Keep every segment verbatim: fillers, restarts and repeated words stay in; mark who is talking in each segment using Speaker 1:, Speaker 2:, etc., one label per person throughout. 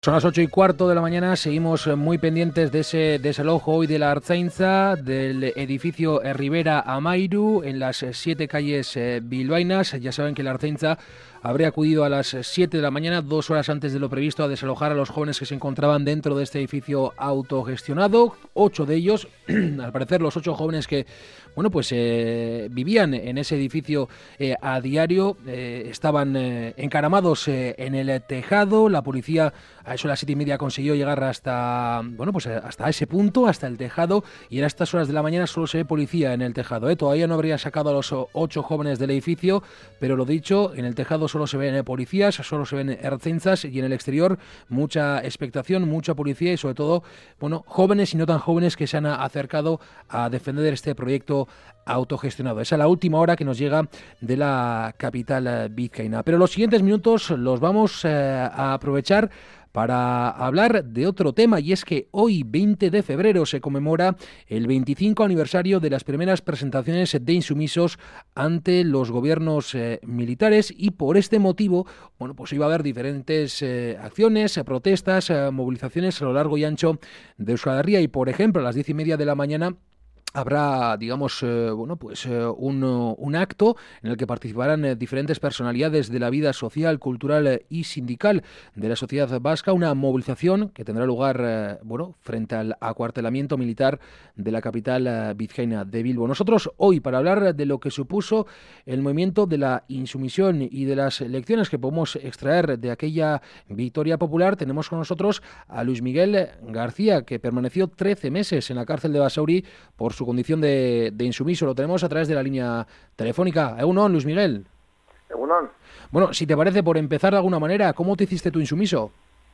Speaker 1: Son las ocho y cuarto de la mañana, seguimos muy pendientes de ese desalojo hoy de la Ertzaintza del edificio Rivera Amairu en las siete calles bilbaínas. Ya saben que la Ertzaintza habría acudido a las siete de la mañana, dos horas antes de lo previsto, a desalojar a los jóvenes que se encontraban dentro de este edificio autogestionado. Ocho de ellos, al parecer los ocho jóvenes que bueno, pues eh, vivían en ese edificio eh, a diario, eh, estaban eh, encaramados eh, en el tejado. La policía a eso de las siete y media consiguió llegar hasta, bueno, pues hasta ese punto, hasta el tejado, y a estas horas de la mañana solo se ve policía en el tejado, ¿eh? Todavía no habría sacado a los ocho jóvenes del edificio, pero lo dicho, en el tejado solo se ven policías, solo se ven ertzaintzas, y en el exterior mucha expectación, mucha policía y sobre todo, bueno, jóvenes y no tan jóvenes que se han acercado a defender este proyecto autogestionado. Esa es la última hora que nos llega de la capital vizcaína. Pero los siguientes minutos los vamos eh, a aprovechar para hablar de otro tema, y es que hoy, veinte de febrero, se conmemora el veinticinco aniversario de las primeras presentaciones de insumisos ante los gobiernos eh, militares, y por este motivo, bueno, pues iba a haber diferentes eh, acciones, eh, protestas, eh, movilizaciones a lo largo y ancho de Euskal Herria, y por ejemplo, a las diez y media de la mañana habrá, digamos, eh, bueno, pues eh, un, un acto en el que participarán eh, diferentes personalidades de la vida social, cultural eh, y sindical de la sociedad vasca, una movilización que tendrá lugar, eh, bueno, frente al acuartelamiento militar de la capital eh, vizcaína de Bilbo. Nosotros hoy, para hablar de lo que supuso el movimiento de la insumisión y de las lecciones que podemos extraer de aquella victoria popular, tenemos con nosotros a Luis Miguel García, que permaneció trece meses en la cárcel de Basauri por su su condición de, de insumiso. Lo tenemos a través de la línea telefónica. Egunon, Luis Miguel.
Speaker 2: Egunon.
Speaker 1: Bueno, si te parece, por empezar de alguna manera, ¿cómo te hiciste tu insumiso?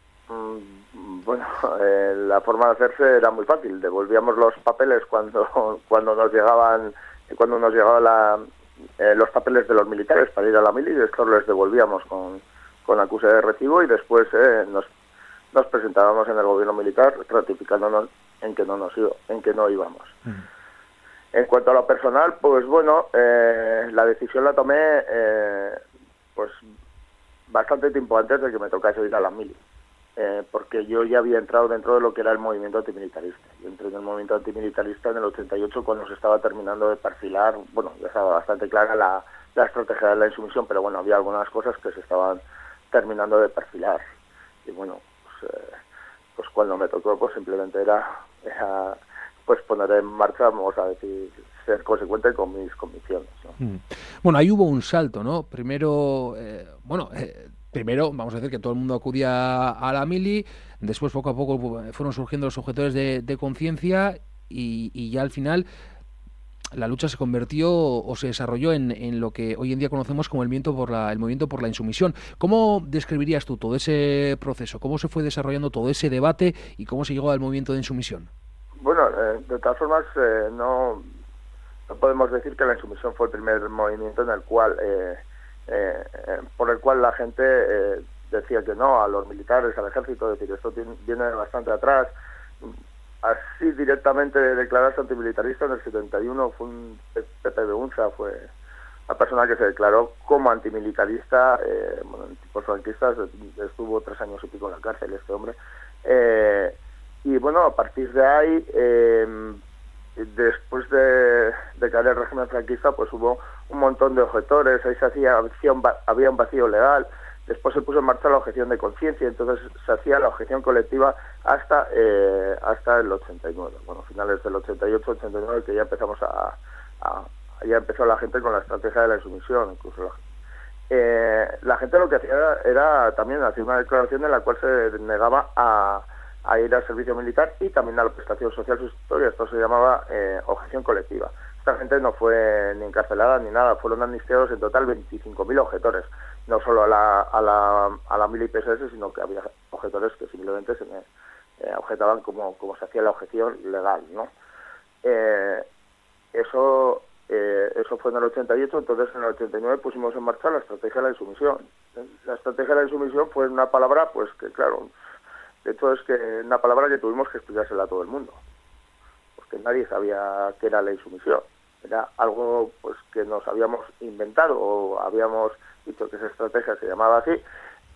Speaker 2: Mm, bueno, eh, la forma de hacerse era muy fácil. Devolvíamos los papeles cuando cuando nos llegaban cuando nos llegaban la, eh, los papeles de los militares para ir a la mili, y estos les devolvíamos con, con acuse de recibo, y después eh, nos, nos presentábamos en el gobierno militar ratificándonos en que no nos iba, en que no íbamos. Mm. En cuanto a lo personal, pues bueno, eh, la decisión la tomé eh, pues bastante tiempo antes de que me tocase ir a la mili, eh, porque yo ya había entrado dentro de lo que era el movimiento antimilitarista. Yo entré en el movimiento antimilitarista en el ochenta y ocho, cuando se estaba terminando de perfilar, bueno, ya estaba bastante clara la, la estrategia de la insumisión, pero bueno, había algunas cosas que se estaban terminando de perfilar. Y bueno, pues, eh, pues cuando me tocó, pues simplemente era... era pues poner en marcha, vamos a decir, ser consecuente con mis convicciones, ¿no?
Speaker 1: Mm. Bueno, ahí hubo un salto, ¿no? Primero, eh, bueno, eh, primero, vamos a decir que todo el mundo acudía a la mili, después poco a poco fueron surgiendo los objetores de, de conciencia, y, y ya al final la lucha se convirtió o se desarrolló en, en lo que hoy en día conocemos como el movimiento por la, el movimiento por la insumisión. ¿Cómo describirías tú todo ese proceso? ¿Cómo se fue desarrollando todo ese debate y cómo se llegó al movimiento de insumisión?
Speaker 2: Bueno, eh, de todas formas, eh, no, no podemos decir que la insumisión fue el primer movimiento en el cual, eh, eh, eh, por el cual la gente eh, decía que no a los militares, al ejército. Es decir, esto tiene, viene bastante atrás. Así directamente declararse antimilitarista en el setenta y uno fue un Pepe Beunza, fue la persona que se declaró como antimilitarista. Eh, bueno, en tipos franquistas, estuvo tres años y pico en la cárcel este hombre. Eh, Y bueno, a partir de ahí, eh, después de, de caer el régimen franquista, pues hubo un montón de objetores. Ahí se hacía, había un vacío legal. Después se puso en marcha la objeción de conciencia, entonces se hacía la objeción colectiva hasta eh, hasta el ochenta y nueve. Bueno, finales del ochenta y ocho, ochenta y nueve, que ya empezamos a, a ya empezó la gente con la estrategia de la insumisión. Incluso la, eh, la gente lo que hacía era, era también hacer una declaración en la cual se negaba a a ir al servicio militar y también a la prestación social sustitutoria. Esto se llamaba eh, objeción colectiva. Esta gente no fue ni encarcelada ni nada, fueron amnistiados en total veinticinco mil objetores, no solo a la a la, a la mili P S S, sino que había objetores que simplemente se me, eh, objetaban como, como se hacía la objeción legal, ¿no? Eh, eso eh, eso fue en el ochenta y ocho, entonces en el ochenta y nueve pusimos en marcha la estrategia de la insumisión. La estrategia de la insumisión fue una palabra, pues que claro, de hecho es que una palabra que tuvimos que explicársela a todo el mundo, porque nadie sabía qué era la insumisión. Era algo pues que nos habíamos inventado o habíamos dicho que esa estrategia se llamaba así,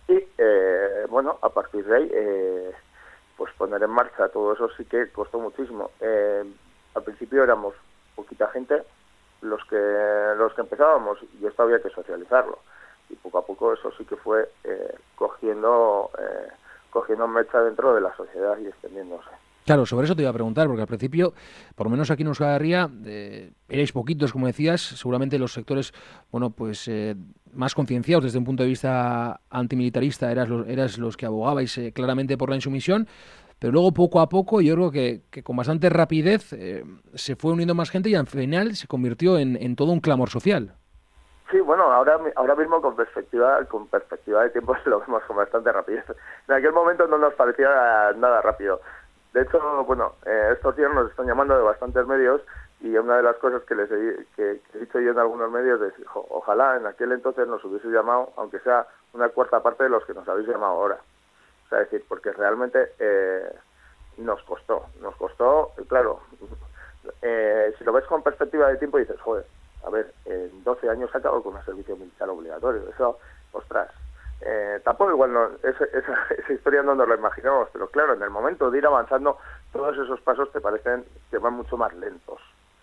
Speaker 2: Y eh, bueno, a partir de ahí, eh, pues poner en marcha todo eso sí que costó muchísimo. Eh, al principio éramos poquita gente los que los que empezábamos y esto había que socializarlo. Y poco a poco eso sí que fue eh, cogiendo eh, cogiendo mecha dentro de la sociedad y extendiéndose.
Speaker 1: Claro, sobre eso te iba a preguntar, porque al principio, por lo menos aquí en Euskal Herria, eh, erais poquitos, como decías, seguramente los sectores, bueno, pues eh, más concienciados desde un punto de vista antimilitarista, eras los, eras los que abogabais eh, claramente por la insumisión, pero luego poco a poco, yo creo que, que con bastante rapidez eh, se fue uniendo más gente y al final se convirtió en, en todo un clamor social.
Speaker 2: Sí, bueno, ahora ahora mismo con perspectiva con perspectiva de tiempo lo vemos con bastante rapidez. En aquel momento no nos parecía nada rápido. De hecho, bueno, eh, estos días nos están llamando de bastantes medios y una de las cosas que les he, que, que he dicho yo en algunos medios es, jo, ojalá en aquel entonces nos hubiese llamado, aunque sea una cuarta parte de los que nos habéis llamado ahora. O sea, es decir, porque realmente eh, nos costó, nos costó, claro, eh, si lo ves con perspectiva de tiempo dices, joder, a ver, en doce años se acabó con un servicio militar obligatorio. Eso, ostras, eh, tampoco igual no, esa, esa, esa historia no nos la imaginamos, pero claro, en el momento de ir avanzando, todos esos pasos te parecen que van mucho más lentos.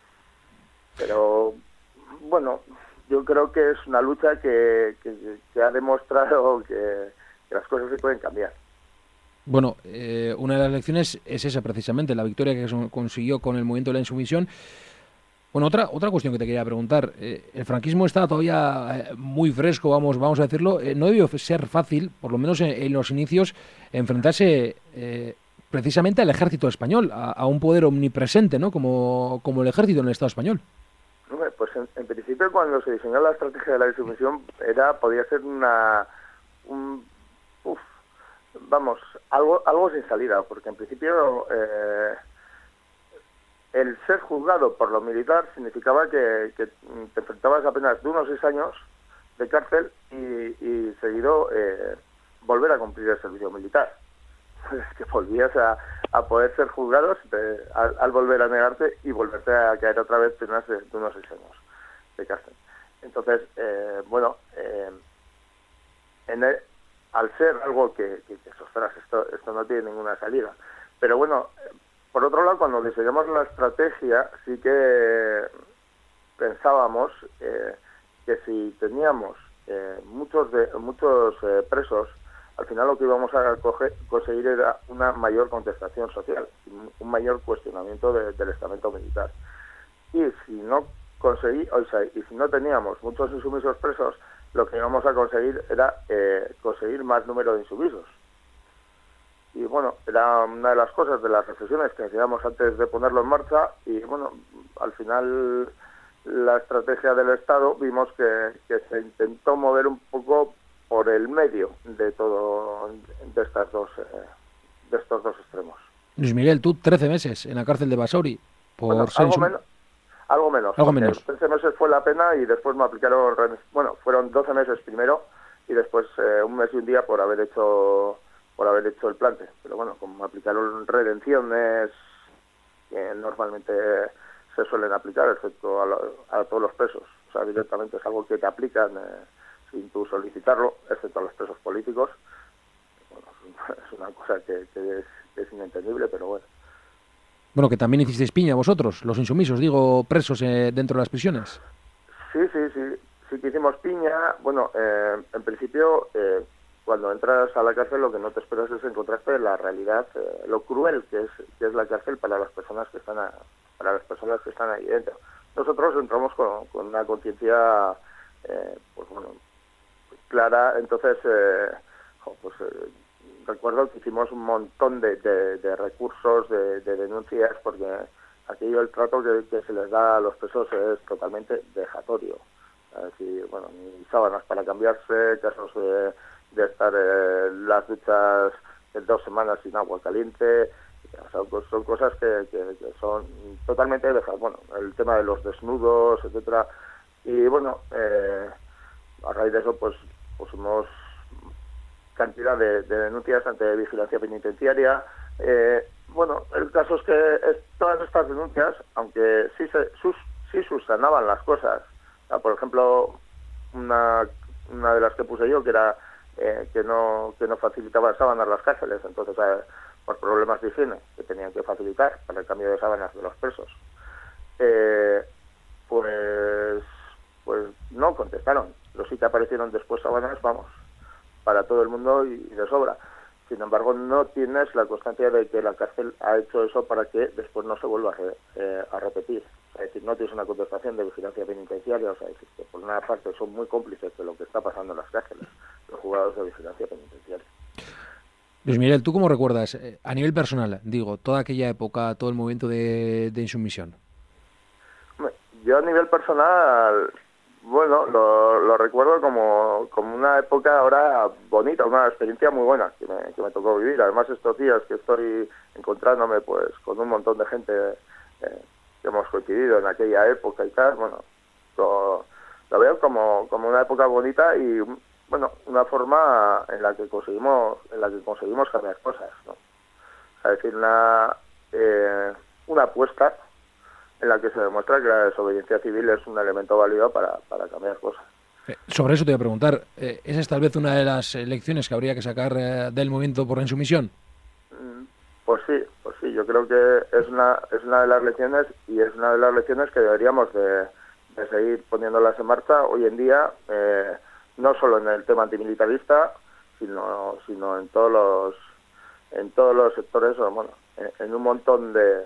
Speaker 2: Pero, bueno, yo creo que es una lucha que, que, que ha demostrado que, que las cosas se pueden cambiar.
Speaker 1: Bueno, eh, una de las lecciones es esa precisamente, la victoria que consiguió con el movimiento de la insumisión. Bueno, otra otra cuestión que te quería preguntar. Eh, el franquismo está todavía eh, muy fresco, vamos vamos a decirlo. Eh, no debió ser fácil, por lo menos en, en los inicios, enfrentarse eh, precisamente al ejército español, a, a un poder omnipresente, ¿no? Como, como el ejército en el Estado español.
Speaker 2: Pues en, en principio, cuando se diseñó la estrategia de la insumisión, era podía ser una... Un, uf, vamos, algo algo sin salida, porque en principio... Eh, el ser juzgado por lo militar significaba que, que te enfrentabas apenas de unos seis años de cárcel y, y seguido eh, volver a cumplir el servicio militar. Pues que volvías a, a poder ser juzgado de, al, al volver a negarte y volverte a caer otra vez de unos, de unos seis años de cárcel. Entonces, eh, bueno, eh, en el, al ser algo que, que, que ostras, esto, esto no tiene ninguna salida. Pero bueno... Por otro lado, cuando diseñamos la estrategia, sí que pensábamos eh, que si teníamos eh, muchos de muchos eh, presos, al final lo que íbamos a coger, conseguir era una mayor contestación social, un mayor cuestionamiento de, del estamento militar. Y si no conseguí, o sea, y si no teníamos muchos insumisos presos, lo que íbamos a conseguir era eh, conseguir más número de insumisos. Y bueno, era una de las cosas, de las reflexiones que hacíamos antes de ponerlo en marcha y bueno, al final la estrategia del Estado vimos que, que se intentó mover un poco por el medio de todo, de estas dos, eh, de estos dos extremos.
Speaker 1: Luis Miguel, tú trece meses en la cárcel de Basauri por
Speaker 2: bueno,
Speaker 1: ser
Speaker 2: algo,
Speaker 1: insum...
Speaker 2: menos, algo menos,
Speaker 1: algo menos.
Speaker 2: trece meses fue la pena y después me aplicaron, bueno, fueron doce meses primero y después eh, un mes y un día por haber hecho... por haber hecho el plante, pero bueno, como aplicaron redenciones que normalmente se suelen aplicar, excepto a, la, a todos los presos, o sea, directamente es algo que te aplican eh, sin tú solicitarlo, excepto a los presos políticos. Bueno, es una cosa que, que, es, que es inentendible, pero bueno.
Speaker 1: Bueno, que también hicisteis piña vosotros, los insumisos, digo, presos eh, dentro de las prisiones.
Speaker 2: Sí, sí, sí, sí que hicimos piña, bueno, eh, en principio... Eh, cuando entras a la cárcel lo que no te esperas es encontrarte la realidad, eh, lo cruel que es que es la cárcel para las personas que están a, para las personas que están ahí dentro. Nosotros entramos con, con una conciencia eh, pues bueno, clara, entonces eh, pues eh, recuerdo que hicimos un montón de, de, de recursos, de, de denuncias, porque aquello el trato que, que se les da a los presos es totalmente vejatorio. Es decir, bueno, ni sábanas para cambiarse, casos de de estar en las duchas de dos semanas sin agua caliente, o sea, son cosas que, que, que son totalmente dejadas. Bueno, el tema de los desnudos, etcétera. Y bueno, eh, a raíz de eso, pues pusimos cantidad de, de denuncias ante vigilancia penitenciaria. Eh, bueno, el caso es que es, todas estas denuncias, aunque sí se sus, sí subsanaban las cosas, o sea, por ejemplo, una, una de las que puse yo, que era eh, que no que no facilitaban sábanas las cárceles, entonces eh, por problemas de higiene que tenían que facilitar para el cambio de sábanas de los presos, eh, pues pues no contestaron. Pero sí que aparecieron después sábanas, vamos, para todo el mundo y, y de sobra. Sin embargo, no tienes la constancia de que la cárcel ha hecho eso para que después no se vuelva a, re, eh, a repetir. Es decir, no tienes una contestación de vigilancia penitenciaria, o sea, es decir, que por una parte son muy cómplices de lo que está pasando en las cárceles, los juzgados de vigilancia penitenciaria.
Speaker 1: Luis Miguel, ¿tú cómo recuerdas, eh, a nivel personal, digo, toda aquella época, todo el movimiento de, de insumisión?
Speaker 2: Yo a nivel personal, bueno, lo, lo recuerdo como, como una época ahora bonita, una experiencia muy buena que me, que me tocó vivir. Además, estos días que estoy encontrándome pues con un montón de gente eh, que hemos coincidido en aquella época y tal, bueno, lo, lo veo como, como una época bonita y, bueno, una forma en la que conseguimos en la que conseguimos cambiar cosas, ¿no? O sea, es decir, una, eh, una apuesta en la que se demuestra que la desobediencia civil es un elemento válido para, para cambiar cosas.
Speaker 1: Eh, sobre eso te voy a preguntar, eh, ¿esa es tal vez una de las lecciones que habría que sacar eh, del movimiento por la insumisión?
Speaker 2: Mm, Pues sí, pues sí, yo creo que es una es una de las lecciones y es una de las lecciones que deberíamos de, de seguir poniéndolas en marcha hoy en día, eh, no solo en el tema antimilitarista, sino sino en todos los en todos los sectores, o bueno, en, en un montón de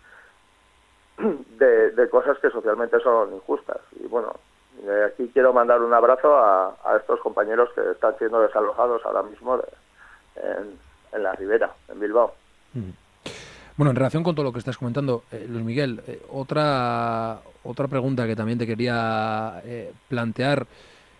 Speaker 2: De, de cosas que socialmente son injustas. Y bueno, de aquí quiero mandar un abrazo a, a estos compañeros que están siendo desalojados ahora mismo de, en, en la Ribera, en Bilbao.
Speaker 1: Mm. Bueno, en relación con todo lo que estás comentando, eh, Luis Miguel, eh, otra otra pregunta que también te quería eh, plantear.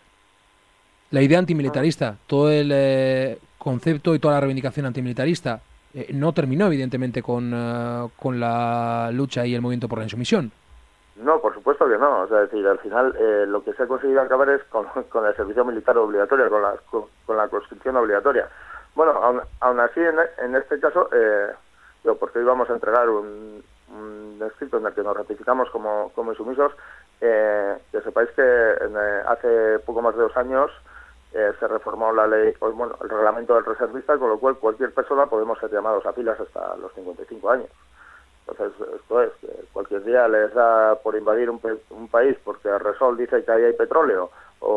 Speaker 1: La idea antimilitarista, todo el eh, concepto y toda la reivindicación antimilitarista eh, no terminó evidentemente con, uh, con la lucha y el movimiento por la insumisión.
Speaker 2: No, por supuesto que no. O sea, es decir, al final eh, lo que se ha conseguido acabar es con, con el servicio militar obligatorio, con la, con, con la conscripción obligatoria. Bueno, aún, aún así, en, en este caso, eh, yo, porque hoy vamos a entregar un, un escrito en el que nos ratificamos como, como insumisos, eh, que sepáis que en, eh, hace poco más de dos años eh, se reformó la ley, pues, bueno, el reglamento del reservista, con lo cual cualquier persona podemos ser llamados a filas hasta los cincuenta y cinco años. Entonces, esto es que cualquier día les da por invadir un, un país porque Repsol dice que ahí hay petróleo,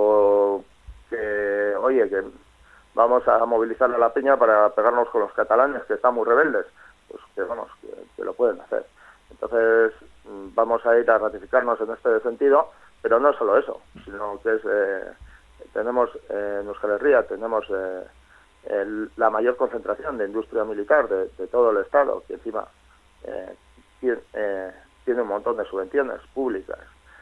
Speaker 2: o que, oye, que vamos a movilizar a la peña para pegarnos con los catalanes, que están muy rebeldes, pues que vamos, que, que lo pueden hacer. Entonces, vamos a ir a ratificarnos en este sentido, pero no solo eso, sino que es, eh, tenemos eh, en Euskal Herria, tenemos eh, el, la mayor concentración de industria militar de, de todo el Estado, que encima Eh, tiene, eh, tiene un montón de subvenciones públicas.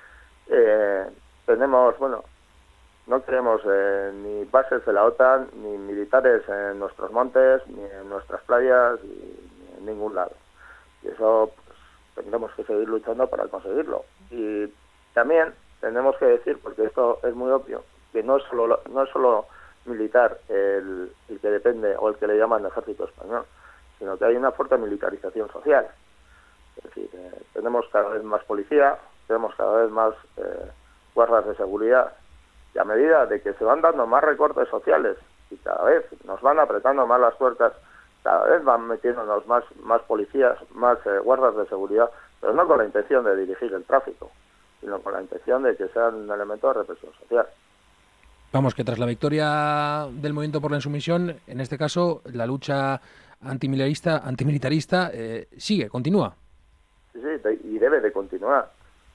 Speaker 2: Eh, tenemos, bueno, no queremos eh, ni bases de la OTAN, ni militares en nuestros montes, ni en nuestras playas, ni, ni en ningún lado. Y eso pues, tendremos que seguir luchando para conseguirlo. Y también tenemos que decir, porque esto es muy obvio, que no es solo, no es solo militar el, el que depende o el que le llaman ejército español, sino que hay una fuerte militarización social. Es decir, eh, tenemos cada vez más policía, tenemos cada vez más eh, guardas de seguridad, y a medida de que se van dando más recortes sociales y cada vez nos van apretando más las tuercas, cada vez van metiéndonos más, más policías, más eh, guardas de seguridad, pero no con la intención de dirigir el tráfico, sino con la intención de que sean un elemento de represión social.
Speaker 1: Vamos, que tras la victoria del movimiento por la insumisión, en este caso, la lucha antimilitarista, antimilitarista eh, sigue, continúa.
Speaker 2: Sí, sí, de, y debe de continuar.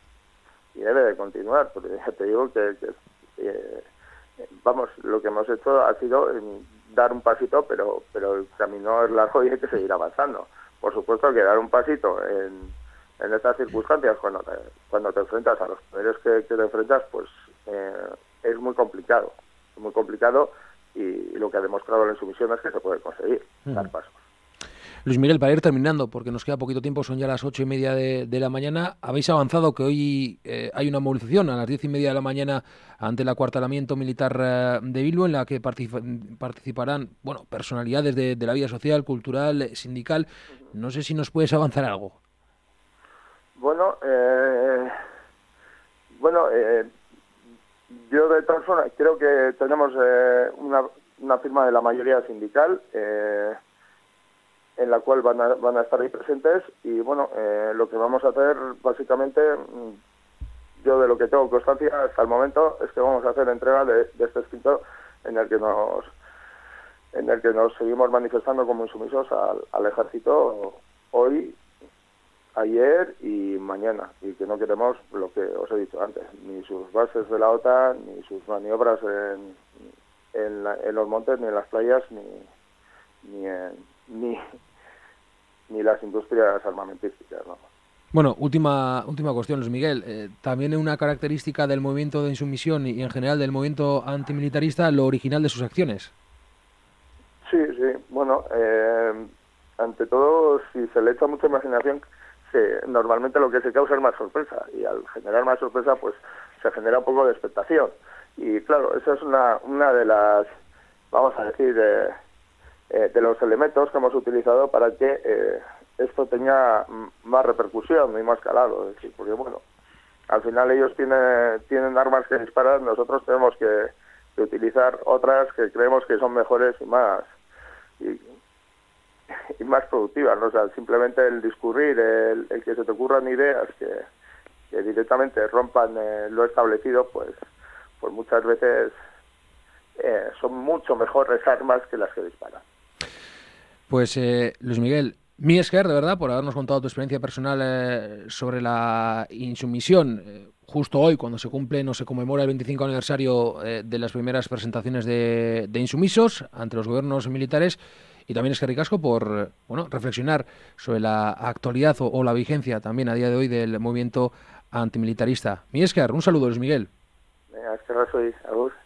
Speaker 2: Y debe de continuar, porque ya te digo que, que eh, vamos, lo que hemos hecho ha sido eh, dar un pasito, pero pero el camino es largo y hay que seguir avanzando. Por supuesto que dar un pasito en, en estas circunstancias, cuando te, cuando te enfrentas a los poderes que, que te enfrentas, pues eh, es muy complicado, muy complicado. Y lo que ha demostrado la insumisión es que se puede conseguir uh-huh. dar pasos.
Speaker 1: Luis Miguel, para ir terminando, porque nos queda poquito tiempo, son ya las ocho y media de, de la mañana, habéis avanzado que hoy eh, hay una movilización a las diez y media de la mañana ante el acuartelamiento militar eh, de Bilbo, en la que particip- participarán bueno, personalidades de, de la vida social, cultural, sindical. No sé si nos puedes avanzar algo.
Speaker 2: Bueno, eh, bueno, eh, yo de todas formas creo que tenemos eh, una una firma de la mayoría sindical eh, en la cual van a, van a estar ahí presentes y bueno, eh, lo que vamos a hacer básicamente, yo de lo que tengo constancia hasta el momento es que vamos a hacer entrega de, de este escrito en el que nos en el que nos seguimos manifestando como insumisos al, al ejército hoy, ayer y mañana, y que no queremos lo que os he dicho antes, ni sus bases de la OTAN, ni sus maniobras en, en, la, en los montes, ni en las playas, ni ni en, ni, ni las industrias armamentísticas, ¿no?
Speaker 1: Bueno, última última cuestión, Luis Miguel. Eh, también es una característica del movimiento de insumisión y en general del movimiento antimilitarista lo original de sus acciones.
Speaker 2: Sí, sí. Bueno, eh, ante todo, si se le echa mucha imaginación, se, normalmente lo que se causa es más sorpresa. Y al generar más sorpresa, pues se genera un poco de expectación. Y claro, esa es una, una de las, vamos a decir, eh, eh, de los elementos que hemos utilizado para que eh, esto tenga más repercusión y más calado. Es decir, porque bueno, al final ellos tienen, tienen armas que disparar, nosotros tenemos que, que utilizar otras que creemos que son mejores y más y, y más productivas, ¿no? O sea, simplemente el discurrir, el, el que se te ocurran ideas que, que directamente rompan eh, lo establecido, pues, pues muchas veces eh, son mucho mejores armas que las que disparan.
Speaker 1: Pues eh, Luis Miguel, mi esker, de verdad, por habernos contado tu experiencia personal eh, sobre la insumisión. Eh, justo hoy, cuando se cumple, no se conmemora el veinticinco aniversario eh, de las primeras presentaciones de, de insumisos ante los gobiernos militares. Y también eskerrik asko por bueno, reflexionar sobre la actualidad o, o la vigencia también a día de hoy del movimiento antimilitarista. Mi esker, un saludo, Luis Miguel.
Speaker 2: Venga, es que soy, agur.